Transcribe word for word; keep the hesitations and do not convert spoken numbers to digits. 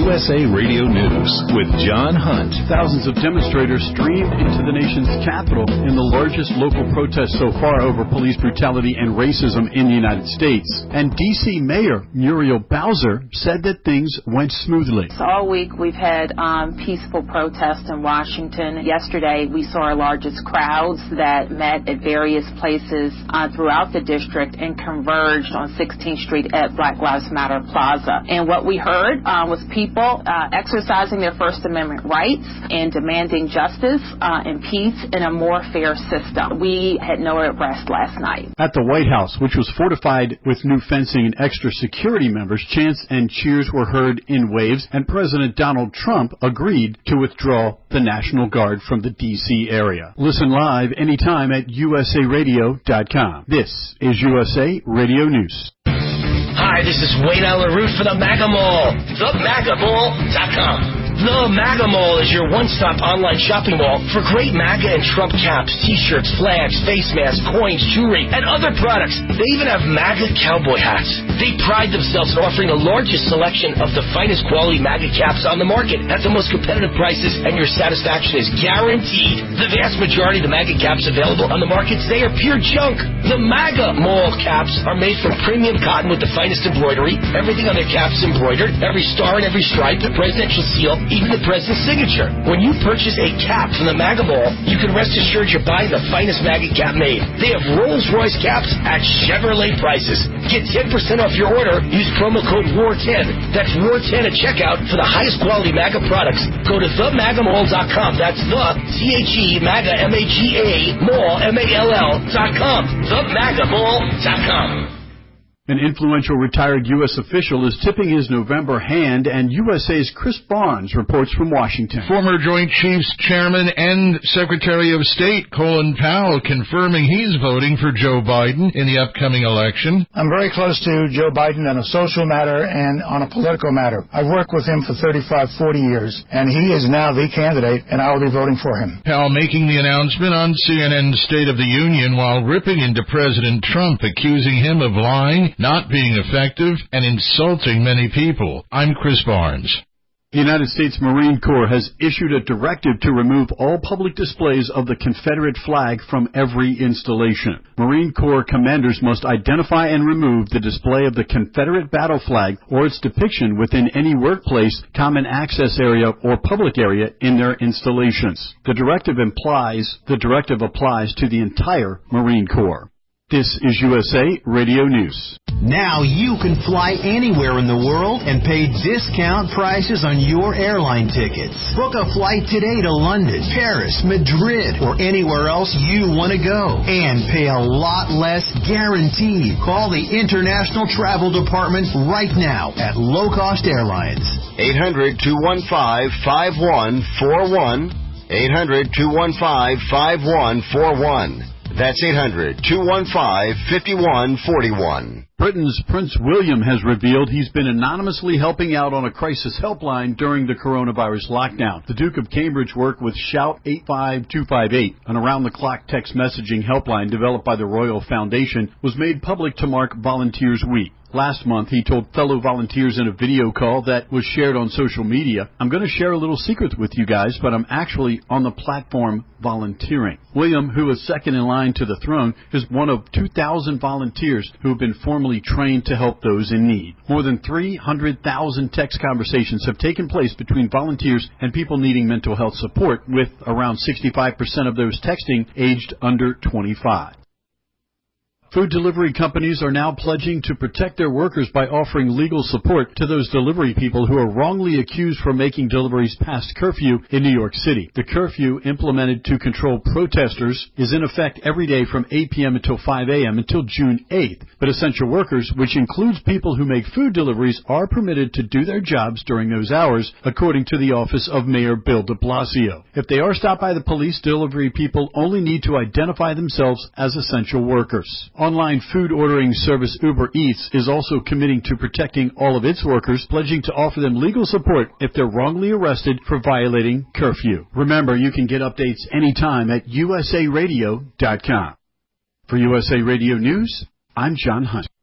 U S A Radio News with John Hunt. Thousands of demonstrators streamed into the nation's capital in the largest local protest so far over police brutality and racism in the United States. And D C Mayor Muriel Bowser said that things went smoothly. So all week we've had um, peaceful protests in Washington. Yesterday we saw our largest crowds that met at various places uh, throughout the district and converged on sixteenth street at Black Lives Matter Plaza. And what we heard uh, was people uh, exercising their First Amendment rights and demanding justice uh, and peace in a more fair system. We had no rest last night. At the White House, which was fortified with new fencing and extra security members, chants and cheers were heard in waves, and President Donald Trump agreed to withdraw the National Guard from the D C area. Listen live anytime at U S A radio dot com. This is U S A Radio News. Hi, this is Wayne Allen Root for the MAGA Mall, the maga mall dot com. The MAGA Mall is your one-stop online shopping mall for great MAGA and Trump caps, T-shirts, flags, face masks, coins, jewelry, and other products. They even have MAGA cowboy hats. They pride themselves in offering the largest selection of the finest quality MAGA caps on the market at the most competitive prices, and your satisfaction is guaranteed. The vast majority of the MAGA caps available on the market today are pure junk. The MAGA Mall caps are made from premium cotton with the finest embroidery. Everything on their caps is embroidered. Every star and every stripe, the presidential seal, even the president's signature. When you purchase a cap from the MAGA Mall, you can rest assured you're buying the finest MAGA cap made. They have Rolls-Royce caps at Chevrolet prices. Get ten percent off your order. Use promo code war ten. That's war ten at checkout for the highest quality MAGA products. Go to the maga mall dot com. That's the C H E MAGA M A G A Mall M A L L dot com. the maga mall dot com. An influential retired U S official is tipping his November hand, and U S A's Chris Barnes reports from Washington. Former Joint Chiefs Chairman and Secretary of State Colin Powell confirming he's voting for Joe Biden in the upcoming election. I'm very close to Joe Biden on a social matter and on a political matter. I've worked with him for thirty-five, forty years, and he is now the candidate, and I will be voting for him. Powell making the announcement on C N N's State of the Union while ripping into President Trump, accusing him of lying, not being effective, and insulting many people. I'm Chris Barnes. The United States Marine Corps has issued a directive to remove all public displays of the Confederate flag from every installation. Marine Corps commanders must identify and remove the display of the Confederate battle flag or its depiction within any workplace, common access area, or public area in their installations. The directive implies the directive applies to the entire Marine Corps. This is U S A Radio News. Now you can fly anywhere in the world and pay discount prices on your airline tickets. Book a flight today to London, Paris, Madrid, or anywhere else you want to go. And pay a lot less guaranteed. Call the International Travel Department right now at Low Cost Airlines. eight hundred, two one five, five one four one. eight hundred, two one five, five one four one. That's eight hundred, two one five, five one four one. Britain's Prince William has revealed he's been anonymously helping out on a crisis helpline during the coronavirus lockdown. The Duke of Cambridge worked with Shout eight five two five eight, an around-the-clock text messaging helpline developed by the Royal Foundation, was made public to mark Volunteers Week. Last month, he told fellow volunteers in a video call that was shared on social media, "I'm going to share a little secret with you guys, but I'm actually on the platform volunteering." William, who is second in line to the throne, is one of two thousand volunteers who have been formally trained to help those in need. More than three hundred thousand text conversations have taken place between volunteers and people needing mental health support, with around sixty-five percent of those texting aged under twenty-five. Food delivery companies are now pledging to protect their workers by offering legal support to those delivery people who are wrongly accused for making deliveries past curfew in New York City. The curfew, implemented to control protesters, is in effect every day from eight p.m. until five a.m. until June eighth. But essential workers, which includes people who make food deliveries, are permitted to do their jobs during those hours, according to the office of Mayor Bill de Blasio. If they are stopped by the police, delivery people only need to identify themselves as essential workers. Online food ordering service Uber Eats is also committing to protecting all of its workers, pledging to offer them legal support if they're wrongly arrested for violating curfew. Remember, you can get updates anytime at U S A radio dot com. For U S A Radio News, I'm John Hunt.